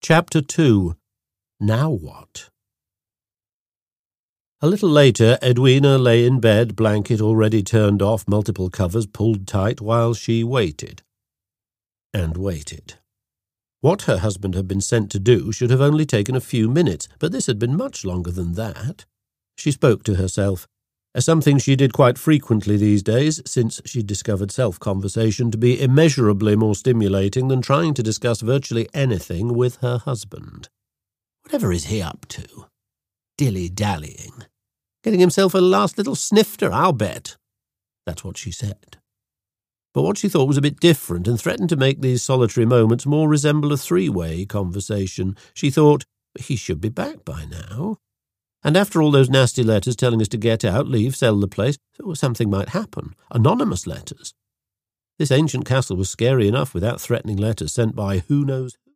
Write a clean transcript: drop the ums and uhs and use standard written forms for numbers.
Chapter 2. Now What? A little later, Edwina lay in bed, blanket already turned off, multiple covers pulled tight, while she waited. And waited. What her husband had been sent to do should have only taken a few minutes, but this had been much longer than that. She spoke to herself, something she did quite frequently these days, since she discovered self-conversation to be immeasurably more stimulating than trying to discuss virtually anything with her husband. Whatever is he up to? Dilly-dallying. Getting himself a last little snifter, I'll bet. That's what she said. But what she thought was a bit different and threatened to make these solitary moments more resemble a three-way conversation. She thought, he should be back by now. And after all those nasty letters telling us to get out, leave, sell the place, something might happen. Anonymous letters. This ancient castle was scary enough without threatening letters sent by who knows who.